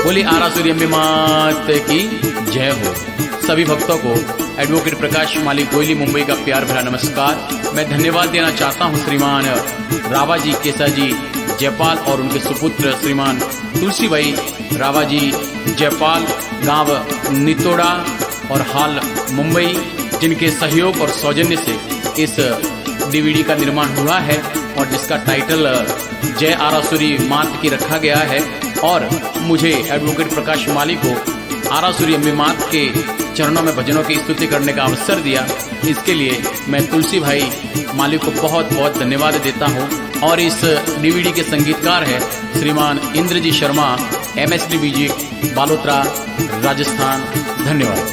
बोली आरासुरी अम्बे मात की जय हो। सभी भक्तों को एडवोकेट प्रकाश माली कोयली मुंबई का प्यार भरा नमस्कार। मैं धन्यवाद देना चाहता हूं श्रीमान रावाजी केसाजी जयपाल और उनके सुपुत्र श्रीमान तुलसी भाई रावाजी जयपाल, गांव नितोड़ा और हाल मुंबई, जिनके सहयोग और सौजन्य से इस डीवीडी का निर्माण हुआ है और जिसका टाइटल जय आरासुरी मात की रखा गया है। और मुझे एडवोकेट प्रकाश माली को आरासुरी अम्बे मात के चरणों में भजनों की स्तुति करने का अवसर दिया, इसके लिए मैं तुलसी भाई माली को बहुत बहुत धन्यवाद देता हूं। और इस डीवीडी के संगीतकार है श्रीमान इंद्रजी शर्मा, MSD म्यूजिक, बालोतरा, राजस्थान। धन्यवाद।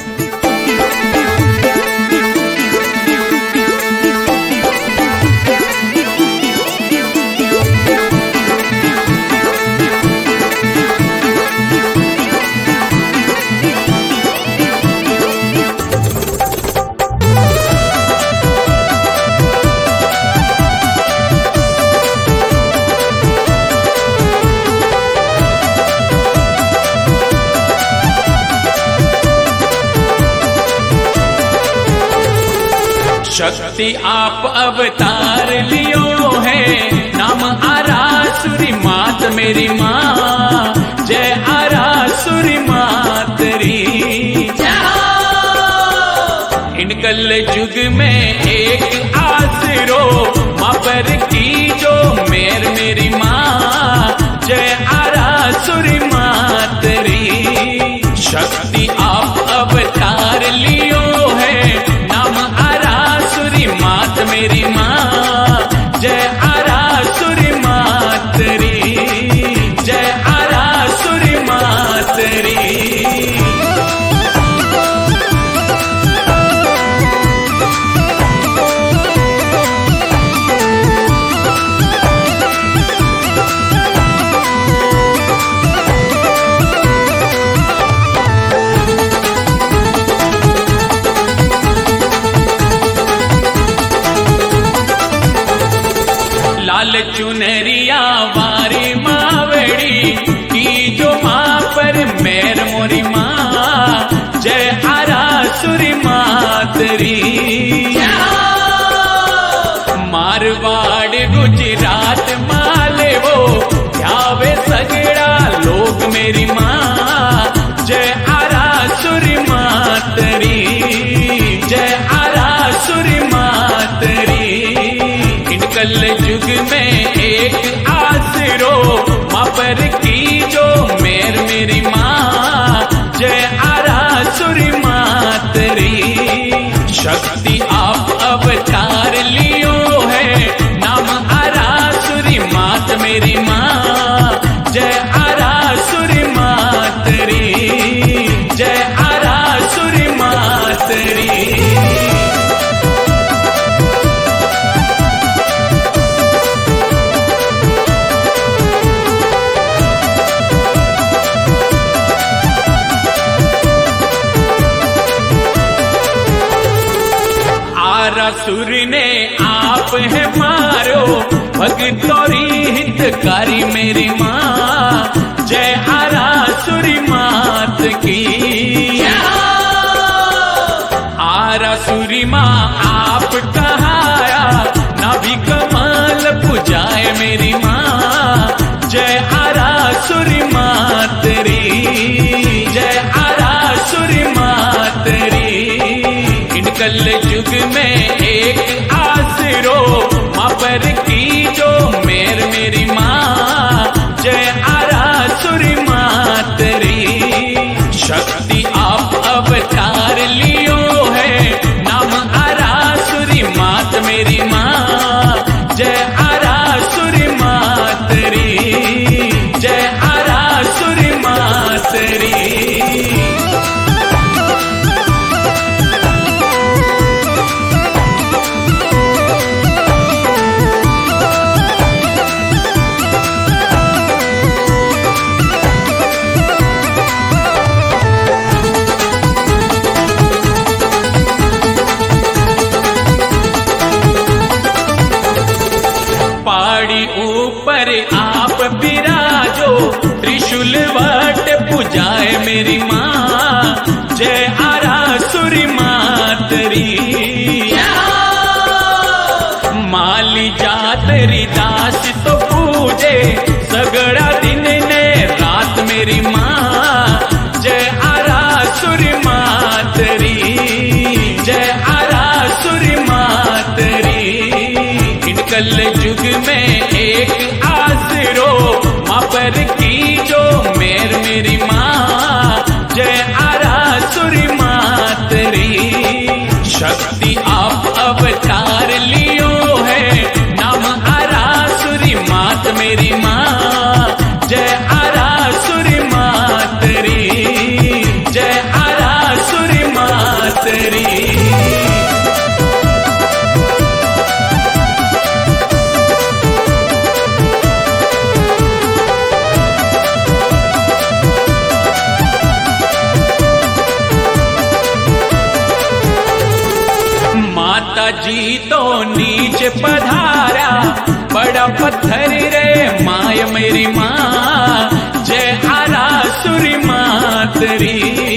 शक्ति आप अवतार लियो है, नाम आरासुरी मात मेरी माँ, जय आरासुरी मात री। इन कल युग में एक आसरो माँ पर की जो मेर मेरी माँ, जय आरासुरी मात री। शक्ति आप अवतार लियो है, नाम आरासुरी मात मेरी माँ, जय आरासुरी मात री, जय आरासुरी मात री। लाल चुनरिया वारी मावड़ी की जो माँ पर मेर मोरी माँ, जय आरासुरी मात री। मारवाड़ गुजरात माले वो ध्यावे सगड़ा लोग मेरी माँ, जय आरासुरी मात री, जय आरासुरी मात री। कल युग में एक आसरो माँ पर की जो मेर मेरी माँ, जय आरासुरी मात री। शक्ति आप अवतार लियो है, नाम आरासुरी मात मेरी माँ, जय आरासुरी मात री, जय आरासुरी मात री। आरासुर ने आप है मारो, भगतोरी हितकारी मेरी माँ, जय आरासुरी मात की। आरासुरी माँ आप कहाया, नाभि कमल पुजाए मेरी माँ, जय आरासुरी मात री, जय आरासुरी मात री। कल युग में एक आसरो माँ पर की जो मेर मेरी माँ, जय आरासुरी मात री। शक्ति आप अवतार लियो है, नाम आरासुरी मात मेरी माँ, जय आरासुरी मात री, जय आरासुरी मात री। पहाड़ी ऊपर आप विराजो, त्रिशूल वट मेरी माँ, जय आरासुरी मातरी। माली जातरी दास तो पूजे सगड़ा दिन ने रात मेरी माँ, जय आरासुरी मातरी, जय आरासुरी मातरी। इन कल युग में एक आसरो माँ पर की जो मेर मेरी माँ, जय आरासुरी मातरी। शक्ति आप अवतार लियो है, नाम आरासुरी मात मेरी माँ, जय आरासुरी मातरी, जय आरासुरी मातरी। माता जी तो नीचे पधारा, बड़ा पत्थर रे माय मेरी माँ, जय आरासुरी मातरी।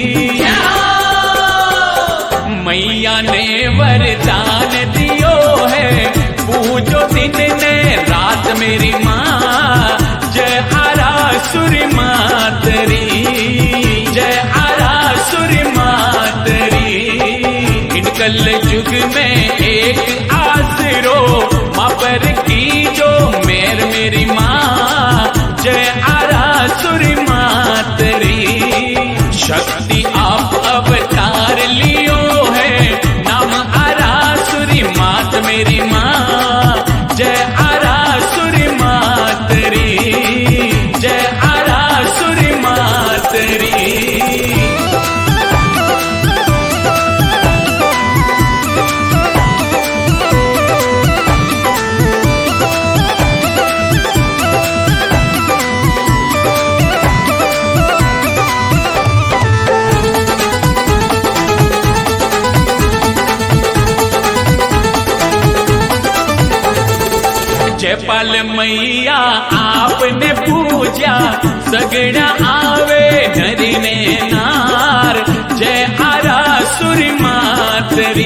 मैया ने वरदान दियो है, पूजो दिन ने रात मेरी माँ, जय आरासुरी मातरी, जय आरासुरी मातरी। इन कल युग में एक आसरो माँ पर की जो मेर मेरी माँ, जय आरासुरी मातरी। शक्ति आप अवतार लियो है, नाम आरासुरी मात मेरी माँ, जय आरासुरी मातरी, जय आरासुरी मातरी। जयपाल मैया आपने पूजा, सगड़ा आवे नरी ने नार, जय आरासुरी मातरी।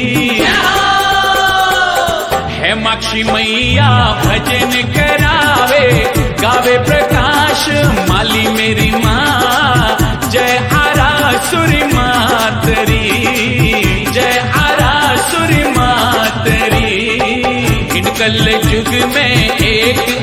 है माक्षी मैया भजन करावे, गावे प्रकाश माली मेरी माँ, जय आरासुरी मातरी, जय आरासुरी मातरी। इन कल युग में एक